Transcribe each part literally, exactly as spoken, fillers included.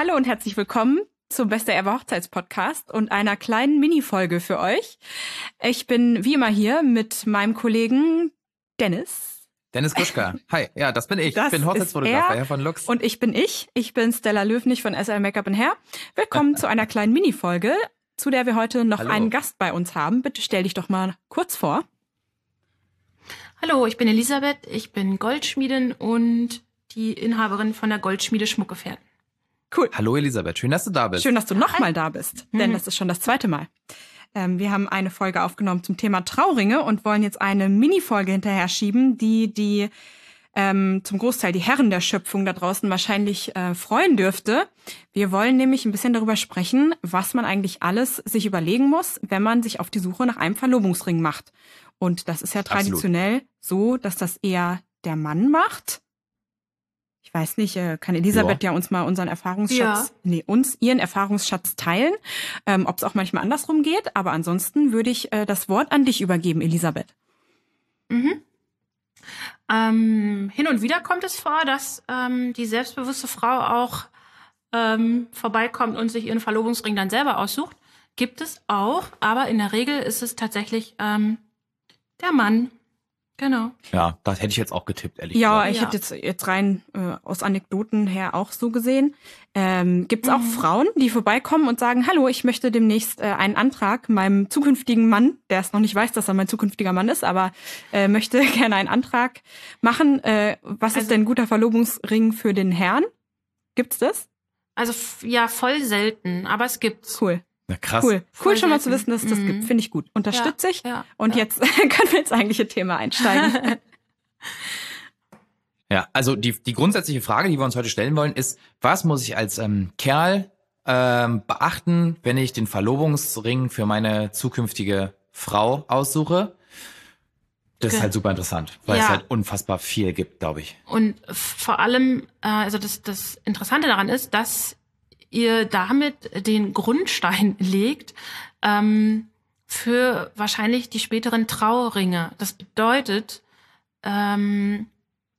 Hallo und herzlich willkommen zum Beste Ever Hochzeitspodcast und einer kleinen Mini-Folge für euch. Ich bin wie immer hier mit meinem Kollegen Dennis. Dennis Kuschka. Hi, ja, das bin ich. Das ich bin Hochzeitsfotograf bei Herr von Lux. Und ich bin ich. Ich bin Stella Löwnig von S L Make-up and Hair. Willkommen zu einer kleinen Mini-Folge, zu der wir heute noch Hallo. einen Gast bei uns haben. Bitte stell dich doch mal kurz vor. Hallo, ich bin Elisabeth. Ich bin Goldschmiedin und die Inhaberin von der Goldschmiede Schmuckgefährten. Cool. Hallo Elisabeth, schön, dass du da bist. Schön, dass du nochmal da bist, denn Mhm. das ist schon das zweite Mal. Ähm, wir haben eine Folge aufgenommen zum Thema Trauringe und wollen jetzt eine Mini-Folge hinterher schieben, die die ähm, zum Großteil die Herren der Schöpfung da draußen wahrscheinlich äh, freuen dürfte. Wir wollen nämlich ein bisschen darüber sprechen, was man eigentlich alles sich überlegen muss, wenn man sich auf die Suche nach einem Verlobungsring macht. Und das ist ja traditionell Absolut. so, dass das eher der Mann macht. Ich weiß nicht, kann Elisabeth ja, ja uns mal unseren Erfahrungsschatz, ja. nee, uns ihren Erfahrungsschatz teilen, ähm, ob es auch manchmal andersrum geht. Aber ansonsten würde ich äh, das Wort an dich übergeben, Elisabeth. Mhm. Ähm, hin und wieder kommt es vor, dass ähm, die selbstbewusste Frau auch ähm, vorbeikommt und sich ihren Verlobungsring dann selber aussucht. Gibt es auch, aber in der Regel ist es tatsächlich ähm, der Mann. Genau. Ja, das hätte ich jetzt auch getippt, ehrlich ja, gesagt. Ich ja, ich hätte jetzt, jetzt rein äh, aus Anekdoten her auch so gesehen. Ähm, Gibt es mhm. auch Frauen, die vorbeikommen und sagen, hallo, ich möchte demnächst äh, einen Antrag meinem zukünftigen Mann, der es noch nicht weiß, dass er mein zukünftiger Mann ist, aber äh, möchte gerne einen Antrag machen. Äh, was also, ist denn ein guter Verlobungsring für den Herrn? Gibt's das? Also ja, voll selten, aber es gibt's. Cool. Na krass. Cool, Voll cool schon mal selten. zu wissen, dass es das mhm. gibt. Finde ich gut. Unterstütze ja, ich. Ja, und ja. jetzt können wir ins eigentliche Thema einsteigen. Ja, also die, die grundsätzliche Frage, die wir uns heute stellen wollen, ist, was muss ich als ähm, Kerl ähm, beachten, wenn ich den Verlobungsring für meine zukünftige Frau aussuche? Das ist halt super interessant, weil ja. es halt unfassbar viel gibt, glaube ich. Und vor allem, äh, also das, das Interessante daran ist, dass ihr damit den Grundstein legt ähm, für wahrscheinlich die späteren Trauringe. Das bedeutet, ähm,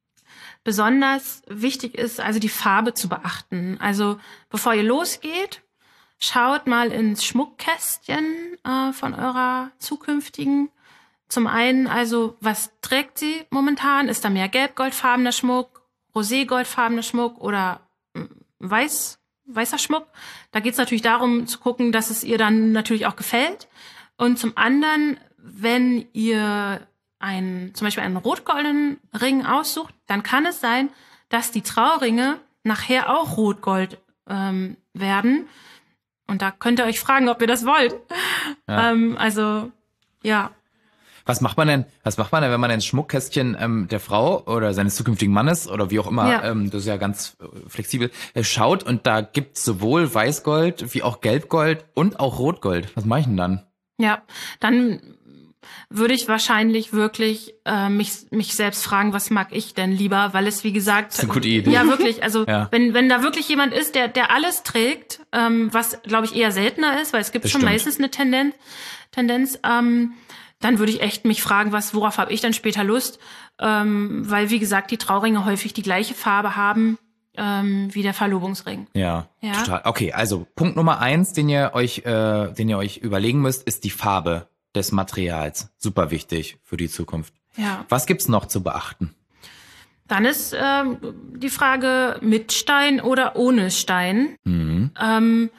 besonders wichtig ist, also die Farbe zu beachten. Also bevor ihr losgeht, schaut mal ins Schmuckkästchen äh, von eurer zukünftigen. Zum einen, also was trägt sie momentan? Ist da mehr gelb-goldfarbener Schmuck, rosé-goldfarbener Schmuck oder äh, weiß? weißer Schmuck. Da geht es natürlich darum zu gucken, dass es ihr dann natürlich auch gefällt. Und zum anderen, wenn ihr einen, zum Beispiel einen rot-goldenen Ring aussucht, dann kann es sein, dass die Trauringe nachher auch rot-gold ähm, werden. Und da könnt ihr euch fragen, ob ihr das wollt. Ja. Ähm, also, ja. Was macht man denn, was macht man denn, wenn man ins Schmuckkästchen ähm, der Frau oder seines zukünftigen Mannes oder wie auch immer, ja. ähm, das ist ja ganz äh, flexibel, äh, schaut und da gibt's sowohl Weißgold wie auch Gelbgold und auch Rotgold. Was mache ich denn dann? Ja, dann würde ich wahrscheinlich wirklich äh, mich mich selbst fragen, was mag ich denn lieber, weil es wie gesagt, das ist eine gute Idee. Ja, wirklich, also ja. wenn wenn da wirklich jemand ist, der der alles trägt, ähm, was glaube ich eher seltener ist, weil es gibt das schon stimmt. meistens eine Tendenz, Tendenz ähm, dann würde ich echt mich fragen, was, worauf habe ich dann später Lust? Ähm, weil, wie gesagt, die Trauringe häufig die gleiche Farbe haben ähm, wie der Verlobungsring. Ja, ja, total. Okay, also Punkt Nummer eins, den ihr euch, äh, den ihr euch überlegen müsst, ist die Farbe des Materials. Super wichtig für die Zukunft. Ja. Was gibt's noch zu beachten? Dann ist ähm, die Frage mit Stein oder ohne Stein. Mhm. Ähm,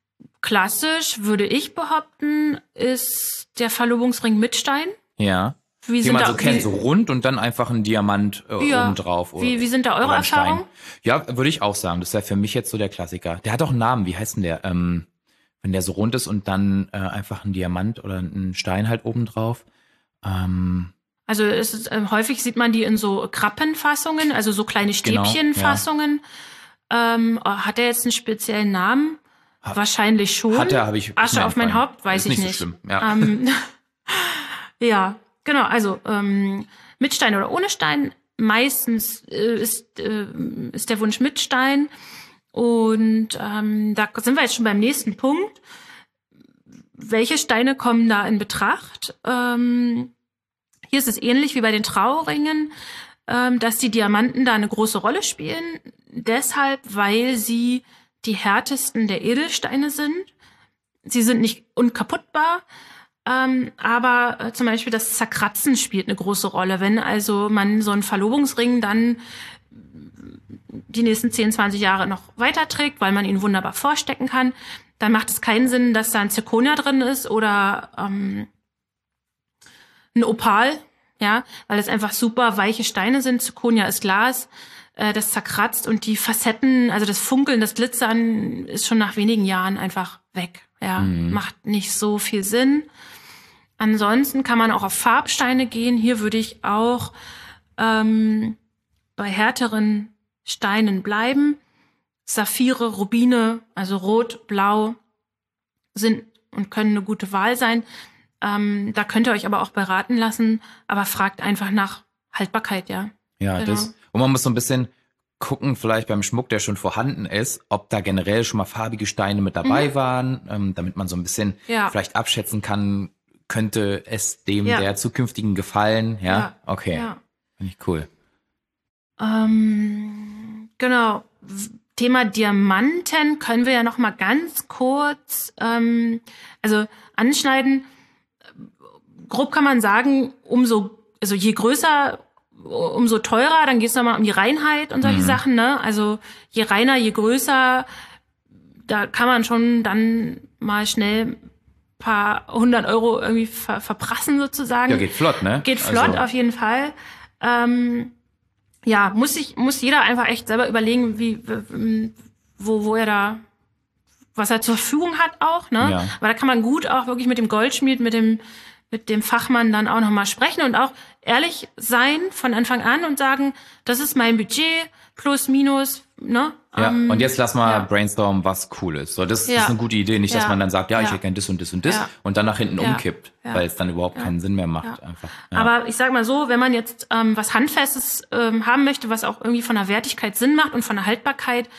Klassisch, würde ich behaupten, ist der Verlobungsring mit Stein. Ja. Wie, wie sind man da, so kennt, wie, so rund und dann einfach ein Diamant äh, ja. oben drauf. Wie, wie sind da eure Erfahrungen? Ja, würde ich auch sagen. Das wäre für mich jetzt so der Klassiker. Der hat auch einen Namen. Wie heißt denn der? Ähm, wenn der so rund ist und dann äh, einfach ein Diamant oder ein Stein halt oben drauf. Ähm, also es ist, äh, häufig sieht man die in so Krappenfassungen, also so kleine Stäbchenfassungen. Genau, ja. ähm, hat der jetzt einen speziellen Namen? Ha- Wahrscheinlich schon. Hat er, habe ich. Asche auf mein Haupt, weiß ich nicht. nicht. So schlimm. Ja. Ähm, ja, genau. Also ähm, mit Stein oder ohne Stein. Meistens äh, ist äh, ist der Wunsch mit Stein. Und ähm, da sind wir jetzt schon beim nächsten Punkt. Welche Steine kommen da in Betracht? Ähm, hier ist es ähnlich wie bei den Trauringen, ähm, dass die Diamanten da eine große Rolle spielen. Deshalb, weil sie die härtesten der Edelsteine sind. Sie sind nicht unkaputtbar, ähm, aber äh, zum Beispiel das Zerkratzen spielt eine große Rolle. Wenn also man so einen Verlobungsring dann die nächsten zehn, zwanzig Jahre noch weiterträgt, weil man ihn wunderbar vorstecken kann, dann macht es keinen Sinn, dass da ein Zirkonia drin ist oder ähm, ein Opal, ja, weil es einfach super weiche Steine sind. Zirkonia ist Glas, äh, das zerkratzt und die Facetten, also das Funkeln, das Glitzern ist schon nach wenigen Jahren einfach weg. Ja, mhm. Macht nicht so viel Sinn. Ansonsten kann man auch auf Farbsteine gehen. Hier würde ich auch ähm, bei härteren Steinen bleiben. Saphire, Rubine, also Rot, Blau sind und können eine gute Wahl sein. Ähm, da könnt ihr euch aber auch beraten lassen, aber fragt einfach nach Haltbarkeit, ja. Ja, genau. Das. Und man muss so ein bisschen gucken, vielleicht beim Schmuck, der schon vorhanden ist, ob da generell schon mal farbige Steine mit dabei mhm. waren, ähm, damit man so ein bisschen ja. vielleicht abschätzen kann, könnte es dem ja. der zukünftigen gefallen. Ja, ja. Okay. Ja. Finde ich cool. Ähm, genau. Thema Diamanten können wir ja noch mal ganz kurz ähm, also anschneiden. Grob kann man sagen, umso, also je größer, umso teurer, dann geht es nochmal um die Reinheit und solche mhm. Sachen, ne? Also je reiner, je größer, da kann man schon dann mal schnell ein paar hundert Euro irgendwie ver verprassen sozusagen. Ja, geht flott, ne? Geht flott, also. Auf jeden Fall. Ähm, ja, muss sich, muss jeder einfach echt selber überlegen, wie, wo, wo er da, was er zur Verfügung hat auch, ne? Ja. Aber da kann man gut auch wirklich mit dem Goldschmied, mit dem mit dem Fachmann dann auch nochmal sprechen und auch ehrlich sein von Anfang an und sagen, das ist mein Budget, plus, minus, ne? Ja, ähm, und jetzt lass mal ja. brainstormen, was cool ist. So, das, ja. das ist eine gute Idee, nicht, dass ja. man dann sagt, ja, ich ja. hätte gern das und das und das ja. und dann nach hinten ja. umkippt, ja. weil es dann überhaupt ja. keinen Sinn mehr macht. Ja. Einfach. Ja. Aber ich sag mal so, wenn man jetzt ähm, was Handfestes ähm, haben möchte, was auch irgendwie von der Wertigkeit Sinn macht und von der Haltbarkeit,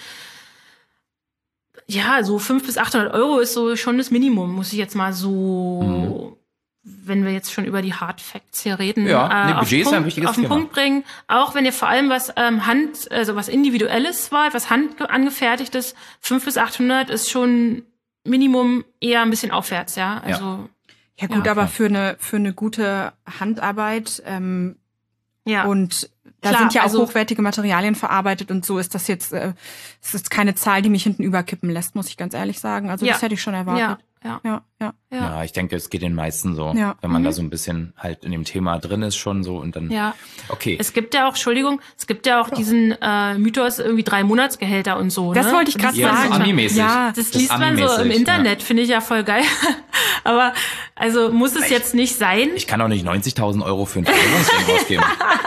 ja, so fünfhundert bis achthundert Euro ist so schon das Minimum, muss ich jetzt mal so, mhm. wenn wir jetzt schon über die Hard Facts hier reden, ja, nee, äh, auf, Budget ist ein wichtiges auf den Thema. Punkt bringen. Auch wenn ihr vor allem was ähm, Hand, also was Individuelles wollt, was handangefertigtes, fünfhundert bis achthundert ist schon Minimum, eher ein bisschen aufwärts, ja. Also ja, ja gut, ja, aber für eine für eine gute Handarbeit ähm, ja. und da Klar, sind ja auch also, hochwertige Materialien verarbeitet und so ist das jetzt, äh, es ist keine Zahl, die mich hinten überkippen lässt, muss ich ganz ehrlich sagen. Also ja. das hätte ich schon erwartet. Ja, ja, ja. Ja, ja ich denke, es geht den meisten so, ja. wenn man mhm. da so ein bisschen halt in dem Thema drin ist schon so und dann, ja. okay. Es gibt ja auch, Entschuldigung, es gibt ja auch ja. diesen äh, Mythos, irgendwie drei Monatsgehälter und so. Das ne? wollte ich gerade ja, sagen. Das ist Ami-mäßig. Ja, das, das liest man so im Internet, ja. finde ich ja voll geil. Aber also muss es ich, jetzt nicht sein. Ich kann auch nicht neunzigtausend Euro für einen Verlobungsring ausgeben.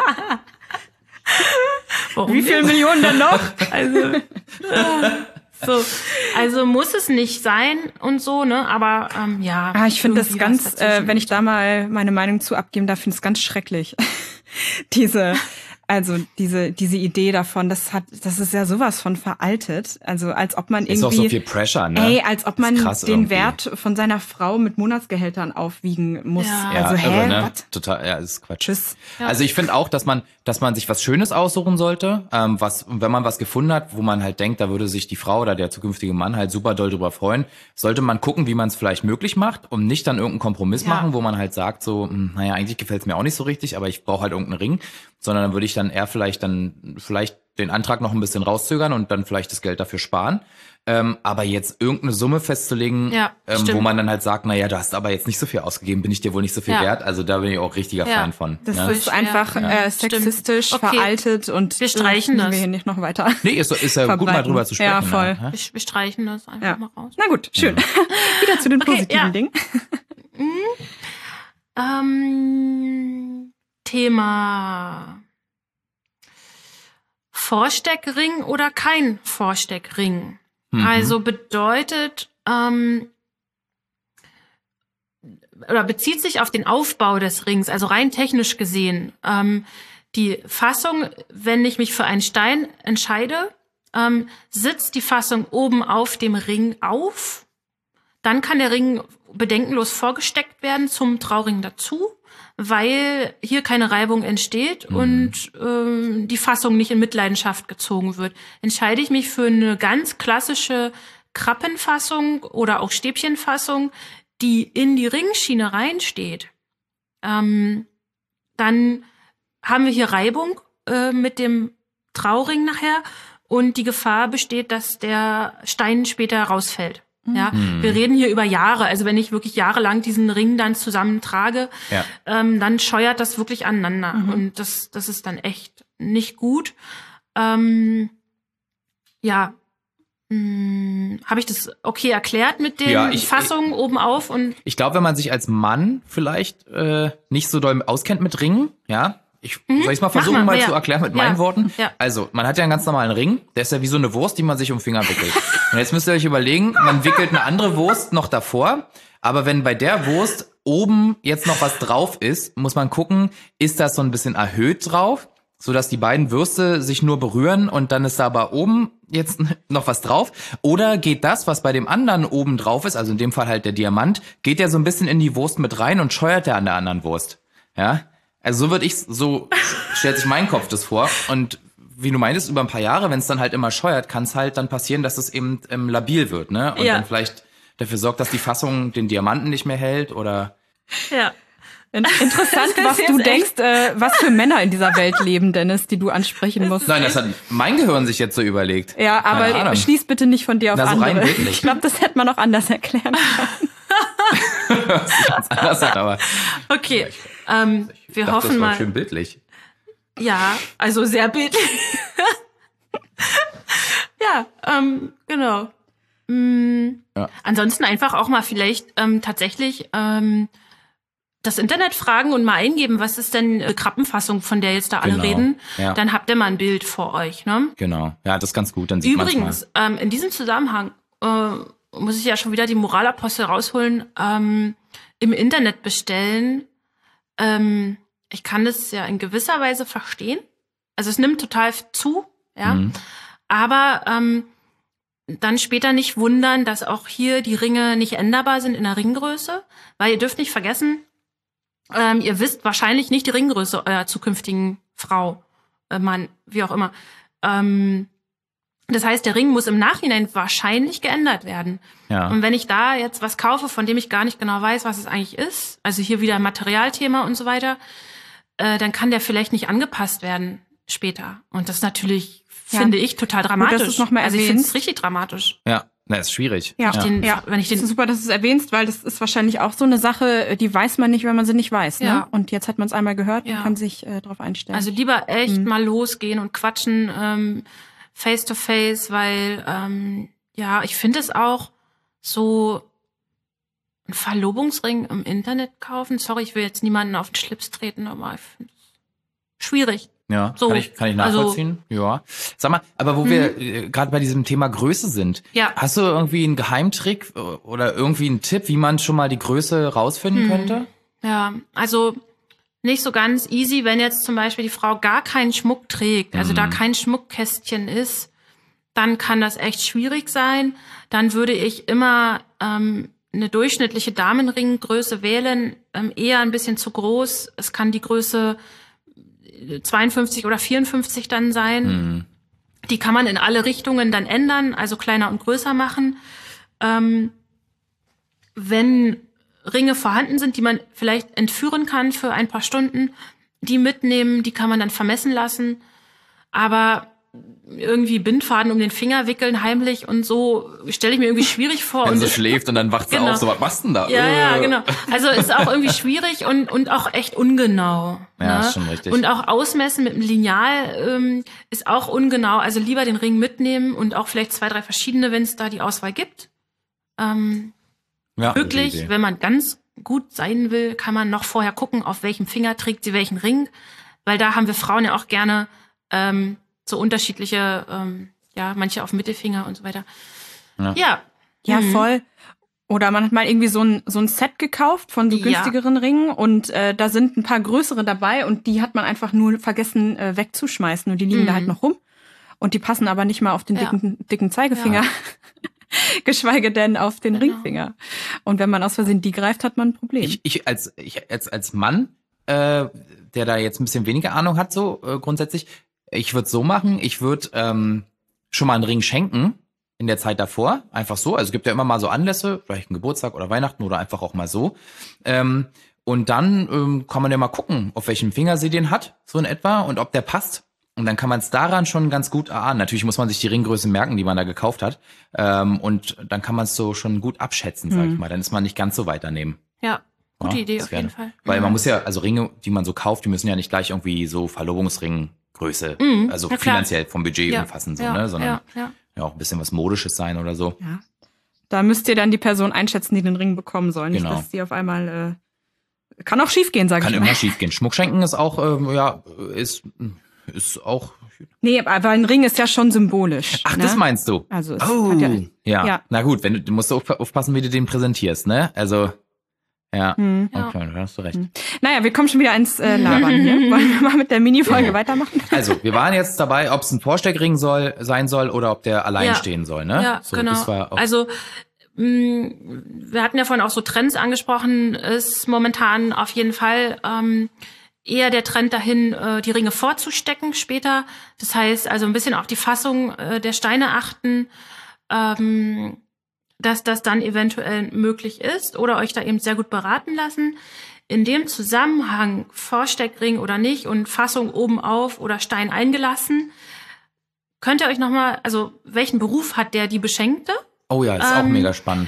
Warum Wie viele Millionen denn noch? Also, äh, so, also muss es nicht sein und so, ne? Aber ähm, ja. Ah, ich finde das ganz, äh, wenn ich da mal meine Meinung zu abgeben darf, finde ich es ganz schrecklich. Diese, also diese diese Idee davon, das hat, das ist ja sowas von veraltet. Also als ob man irgendwie. Ist auch so viel Pressure, ne? Ey, als ob man den irgendwie. Wert von seiner Frau mit Monatsgehältern aufwiegen muss. Ja. Also ja, hä, irre, ne? was? Total, ja, ist Quatsch. Tschüss. Ja. Also ich finde auch, dass man, dass man sich was Schönes aussuchen sollte, ähm, was, wenn man was gefunden hat, wo man halt denkt, da würde sich die Frau oder der zukünftige Mann halt super doll drüber freuen, sollte man gucken, wie man es vielleicht möglich macht und nicht dann irgendeinen Kompromiss Ja. machen, wo man halt sagt so, mh, naja, eigentlich gefällt es mir auch nicht so richtig, aber ich brauche halt irgendeinen Ring, sondern dann würde ich dann eher vielleicht dann vielleicht den Antrag noch ein bisschen rauszögern und dann vielleicht das Geld dafür sparen. Ähm, aber jetzt irgendeine Summe festzulegen, Ja, ähm, wo man dann halt sagt, naja, du hast aber jetzt nicht so viel ausgegeben, bin ich dir wohl nicht so viel Ja. wert. Also da bin ich auch richtiger Ja. Fan von. Das ne? ist einfach Ja. äh, sexistisch, Stimmt. Okay. veraltet und Wir streichen das. das. wir hier nicht noch weiter. Nee, ist, ist ja gut mal verbreiten. drüber zu sprechen. Ja, voll. Ne? Wir, wir streichen das einfach Ja. mal raus. Na gut, schön. Wieder zu den Okay, positiven ja. Dingen. Ähm, Thema Vorsteckring oder kein Vorsteckring. Mhm. Also bedeutet, ähm, oder bezieht sich auf den Aufbau des Rings, also rein technisch gesehen. Ähm, die Fassung, wenn ich mich für einen Stein entscheide, ähm, sitzt die Fassung oben auf dem Ring auf. dann kann der Ring bedenkenlos vorgesteckt werden zum Trauring dazu, weil hier keine Reibung entsteht mhm. und ähm, die Fassung nicht in Mitleidenschaft gezogen wird. Entscheide ich mich für eine ganz klassische Krappenfassung oder auch Stäbchenfassung, die in die Ringschiene reinsteht, ähm, dann haben wir hier Reibung äh, mit dem Trauring nachher und die Gefahr besteht, dass der Stein später rausfällt. Ja, mhm. wir reden hier über Jahre. Also wenn ich wirklich jahrelang diesen Ring dann zusammentrage, ja. ähm, dann scheuert das wirklich aneinander. Mhm. Und das, das ist dann echt nicht gut. Ähm, ja, hm, habe ich das okay erklärt mit den ja, ich, Fassungen ich, oben auf? Und ich glaube, wenn man sich als Mann vielleicht äh, nicht so doll auskennt mit Ringen, ja, ich mhm. soll ich es mal versuchen, mal, mal ja. zu erklären mit ja. meinen Worten? Ja. Also, man hat ja einen ganz normalen Ring, der ist ja wie so eine Wurst, die man sich um den Finger wickelt. Und jetzt müsst ihr euch überlegen, man wickelt eine andere Wurst noch davor, aber wenn bei der Wurst oben jetzt noch was drauf ist, muss man gucken, ist das so ein bisschen erhöht drauf, sodass die beiden Würste sich nur berühren und dann ist da aber oben jetzt noch was drauf? Oder geht das, was bei dem anderen oben drauf ist, also in dem Fall halt der Diamant, geht der so ein bisschen in die Wurst mit rein und scheuert der an der anderen Wurst? Ja? Also so würde ich, so stellt sich mein Kopf das vor. Und wie du meintest, über ein paar Jahre, wenn es dann halt immer scheuert, kann es halt dann passieren, dass es eben ähm, labil wird, ne? Und ja. dann vielleicht dafür sorgt, dass die Fassung den Diamanten nicht mehr hält oder... Ja. Interessant, was du denkst, äh, was für Männer in dieser Welt leben, Dennis, die du ansprechen musst. Nein, das hat mein Gehirn sich jetzt so überlegt. Ja, aber schließ bitte nicht von dir auf Na, so andere. Rein ich glaube, das hätte man auch anders erklären können. Das ist ganz anders, aber okay, ähm, ich wir dachte, hoffen das war mal. Schön bildlich. Ja, also sehr bildlich. ja, ähm, genau. Mhm. Ja. Ansonsten einfach auch mal vielleicht ähm, tatsächlich ähm, das Internet fragen und mal eingeben, was ist denn äh, Krappenfassung, von der jetzt da alle Genau. reden. Ja. Dann habt ihr mal ein Bild vor euch, ne? Genau, ja, das ist ganz gut. Dann sieht man's Übrigens, mal. ähm, in diesem Zusammenhang äh, muss ich ja schon wieder die Moralapostel rausholen, ähm, im Internet bestellen. Ähm, ich kann das ja in gewisser Weise verstehen. Also es nimmt total zu, ja. Mhm. Aber ähm, dann später nicht wundern, dass auch hier die Ringe nicht änderbar sind in der Ringgröße. Weil ihr dürft nicht vergessen, ähm, ihr wisst wahrscheinlich nicht die Ringgröße eurer zukünftigen Frau, äh, Mann, wie auch immer. Ähm, das heißt, der Ring muss im Nachhinein wahrscheinlich geändert werden. Ja. Und wenn ich da jetzt was kaufe, von dem ich gar nicht genau weiß, was es eigentlich ist, also hier wieder Materialthema und so weiter, äh, dann kann der vielleicht nicht angepasst werden später. Und das ist natürlich, ja. finde ich, total dramatisch. Gut, dass noch mal also ich finde es richtig dramatisch. Ja, na, ist schwierig. Ja, ich den, ja. wenn ich den, das ist super, dass du es erwähnst, weil das ist wahrscheinlich auch so eine Sache, die weiß man nicht, wenn man sie nicht weiß. Ne? Ja. Und jetzt hat man es einmal gehört Ja. und kann sich äh, darauf einstellen. Also lieber echt Mhm. mal losgehen und quatschen, ähm, face to face, weil ähm, ja, ich finde es auch so ein Verlobungsring im Internet kaufen. Sorry, ich will jetzt niemanden auf den Schlips treten, aber ich finde es schwierig. Ja, So, kann ich, kann ich nachvollziehen. Also, ja. Sag mal, aber wo mhm. wir äh, gerade bei diesem Thema Größe sind, Ja. hast du irgendwie einen Geheimtrick äh, oder irgendwie einen Tipp, wie man schon mal die Größe rausfinden Mhm. könnte? Ja, also nicht so ganz easy, wenn jetzt zum Beispiel die Frau gar keinen Schmuck trägt, also Mhm. da kein Schmuckkästchen ist, dann kann das echt schwierig sein. Dann würde ich immer ähm, eine durchschnittliche Damenringgröße wählen, ähm, eher ein bisschen zu groß. Es kann die Größe zweiundfünfzig oder vierundfünfzig dann sein. Mhm. Die kann man in alle Richtungen dann ändern, also kleiner und größer machen. Ähm, wenn Ringe vorhanden sind, die man vielleicht entführen kann für ein paar Stunden, die mitnehmen, die kann man dann vermessen lassen. Aber irgendwie Bindfaden um den Finger wickeln, heimlich und so, stelle ich mir irgendwie schwierig vor. Wenn und sie es- schläft und dann wacht sie Genau. auf, so, was machst du denn da? Ja, ja, Äh. genau. Also ist auch irgendwie schwierig und und auch echt ungenau. Ja, ne? ist schon richtig. Und auch Ausmessen mit dem Lineal ähm, ist auch ungenau. Also lieber den Ring mitnehmen und auch vielleicht zwei, drei verschiedene, wenn es da die Auswahl gibt. Ähm, Ja, gute wirklich, Idee. wenn man ganz gut sein will, kann man noch vorher gucken, auf welchem Finger trägt sie welchen Ring. Weil da haben wir Frauen ja auch gerne ähm, so unterschiedliche, ähm, ja, manche auf dem Mittelfinger und so weiter. Ja. Ja. Ja, Mhm. voll. Oder man hat mal irgendwie so ein, so ein Set gekauft von so Ja. günstigeren Ringen und äh, da sind ein paar größere dabei und die hat man einfach nur vergessen äh, wegzuschmeißen und die liegen Mhm. da halt noch rum und die passen aber nicht mal auf den Ja. dicken, dicken Zeigefinger. geschweige denn auf den Genau. Ringfinger. Und wenn man aus Versehen die greift, hat man ein Problem. Ich, ich als ich als als Mann, äh, der da jetzt ein bisschen weniger Ahnung hat, so äh, grundsätzlich, ich würde so machen, ich würde ähm, schon mal einen Ring schenken in der Zeit davor, einfach so. Also es gibt ja immer mal so Anlässe, vielleicht ein Geburtstag oder Weihnachten oder einfach auch mal so. Ähm, und dann ähm, kann man ja mal gucken, auf welchem Finger sie den hat, so in etwa, und ob der passt. Und dann kann man es daran schon ganz gut erahnen. Natürlich muss man sich die Ringgröße merken, die man da gekauft hat. Ähm, und dann kann man es so schon gut abschätzen, sag ich mal. Dann ist man nicht ganz so weit daneben. Ja, gute Ja, Idee das auf wäre- jeden Fall. Weil ja. man muss ja, also Ringe, die man so kauft, die müssen ja nicht gleich irgendwie so Verlobungsringgröße, Mhm, also na klar. finanziell vom Budget ja. umfassen, so, ja, ne? Sondern ja, ja. ja auch ein bisschen was Modisches sein oder so. Ja. Da müsst ihr dann die Person einschätzen, die den Ring bekommen soll. Nicht, Genau. dass die auf einmal äh, kann auch schief gehen, sag Kann ich immer mal. schief gehen. Schmuck schenken ist auch, ähm, ja, ist, ist auch. Nee, aber ein Ring ist ja schon symbolisch. Ach, ne? das meinst du? Also es Oh, hat ja, ja. ja. Na gut, wenn du, du musst auf, aufpassen, wie du den präsentierst, ne? Also, ja. hm. Ja. Okay, da hast du recht. Naja, wir kommen schon wieder ins äh, Labern hier. Wollen wir mal mit der Mini-Folge Ja. weitermachen? Also, wir waren jetzt dabei, ob es ein Vorsteckring soll, sein soll oder ob der allein Ja. stehen soll, ne? Ja, so, genau. Das war auch, Also mh, wir hatten ja vorhin auch so Trends angesprochen, ist momentan auf jeden Fall ähm, eher der Trend dahin, äh, die Ringe vorzustecken später. Das heißt, also ein bisschen auf die Fassung äh, der Steine achten, ähm, dass das dann eventuell möglich ist oder euch da eben sehr gut beraten lassen. In dem Zusammenhang Vorsteckring oder nicht und Fassung oben auf oder Stein eingelassen, könnt ihr euch nochmal, also welchen Beruf hat der die Beschenkte? oh ja, das ist auch ähm, mega spannend.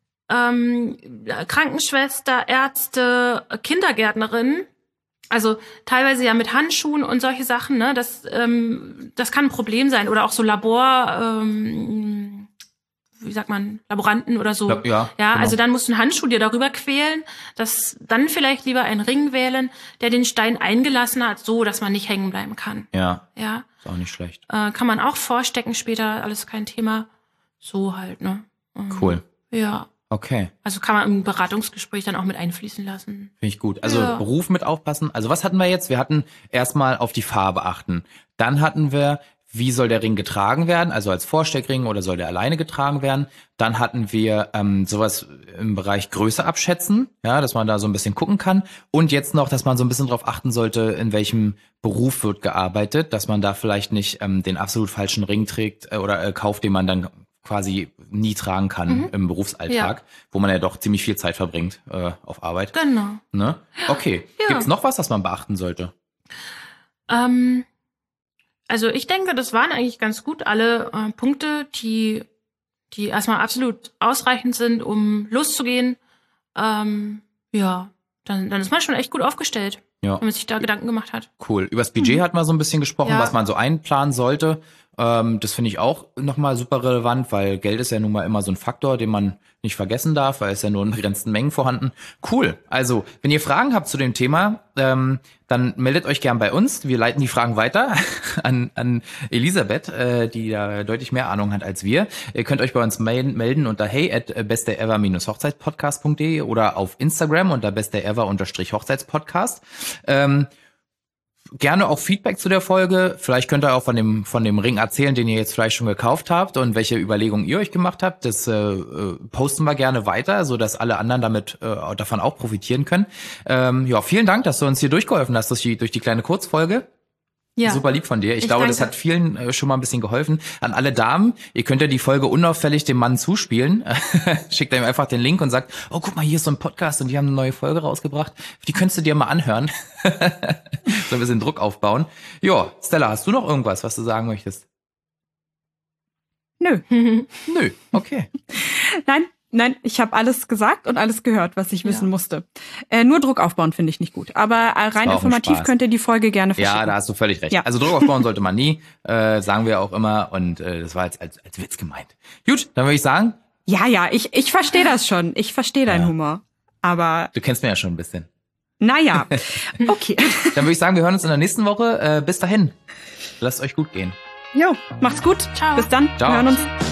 Ähm, Krankenschwester, Ärzte, Kindergärtnerin, also teilweise ja mit Handschuhen und solche Sachen, ne? Das, ähm, das kann ein Problem sein. Oder auch so Labor, ähm, wie sagt man, Laboranten oder so. Ja, ja, Ja, genau. also dann musst du einen Handschuh dir darüber quälen, dass dann vielleicht lieber einen Ring wählen, der den Stein eingelassen hat, so dass man nicht hängen bleiben kann. Ja, Ja, ist auch nicht schlecht. äh, kann man auch vorstecken später, alles kein Thema. So halt, ne? Ähm, Cool. Ja, Okay. also kann man im Beratungsgespräch dann auch mit einfließen lassen. Finde ich gut. Also Ja. Beruf mit aufpassen. Also was hatten wir jetzt? Wir hatten erstmal auf die Farbe achten. Dann hatten wir, wie soll der Ring getragen werden? Also als Vorsteckring oder soll der alleine getragen werden? Dann hatten wir ähm, sowas im Bereich Größe abschätzen, ja, dass man da so ein bisschen gucken kann. Und jetzt noch, dass man so ein bisschen drauf achten sollte, in welchem Beruf wird gearbeitet, dass man da vielleicht nicht ähm, den absolut falschen Ring trägt äh, oder äh, kauft, den man dann quasi nie tragen kann Mhm. im Berufsalltag, Ja. wo man ja doch ziemlich viel Zeit verbringt äh, auf Arbeit. Genau. Ne? Okay. Ja. Gibt's noch was, was man beachten sollte? Ähm, also ich denke, das waren eigentlich ganz gut alle äh, Punkte, die, die erstmal absolut ausreichend sind, um loszugehen. Ähm, ja, dann, dann ist man schon echt gut aufgestellt, Ja, wenn man sich da Gedanken gemacht hat. cool. Übers Budget hatten wir so ein bisschen gesprochen, Ja. was man so einplanen sollte. Ähm, das finde ich auch nochmal super relevant, weil Geld ist ja nun mal immer so ein Faktor, den man nicht vergessen darf, weil es ja nur in begrenzten Mengen vorhanden. Cool. Also, wenn ihr Fragen habt zu dem Thema, ähm, dann meldet euch gern bei uns. Wir leiten die Fragen weiter an, an Elisabeth, äh, die da deutlich mehr Ahnung hat als wir. Ihr könnt euch bei uns melden, melden unter hey at besteever-hochzeitspodcast punkt de oder auf Instagram unter besteever-hochzeitspodcast. Ähm, Gerne auch Feedback zu der Folge. Vielleicht könnt ihr auch von dem von dem Ring erzählen, den ihr jetzt vielleicht schon gekauft habt und welche Überlegungen ihr euch gemacht habt. Das äh, äh, posten wir gerne weiter, so dass alle anderen damit äh, davon auch profitieren können. Ähm, ja, vielen Dank, dass du uns hier durchgeholfen hast durch die durch die kleine Kurzfolge. Ja. Super lieb von dir. Ich, Ich glaube, das danke. hat vielen äh, schon mal ein bisschen geholfen. An alle Damen, ihr könnt ja die Folge unauffällig dem Mann zuspielen. Schickt ihm einfach den Link und sagt, oh, guck mal, hier ist so ein Podcast und die haben eine neue Folge rausgebracht. Die könntest du dir mal anhören. So ein bisschen Druck aufbauen. Jo, Stella, hast du noch irgendwas, was du sagen möchtest? Nö. Nö, okay. Nein, nein, ich habe alles gesagt und alles gehört, was ich Ja. wissen musste. Äh, nur Druck aufbauen finde ich nicht gut. Aber äh, rein war auch ein informativ Spaß. könnt ihr die Folge gerne verschicken. Ja, da hast du völlig recht. Ja. Also Druck aufbauen sollte man nie, äh, sagen wir auch immer. Und äh, das war jetzt als, als Witz gemeint. Gut, dann würde ich sagen, Ja, ja, ich, ich verstehe das schon. Ich verstehe deinen Ja. Humor. Aber du kennst mich ja schon ein bisschen. naja, okay. Dann würde ich sagen, wir hören uns in der nächsten Woche. Äh, bis dahin. Lasst euch gut gehen. Jo, macht's gut. Ciao. Bis dann. Ciao. Wir hören uns.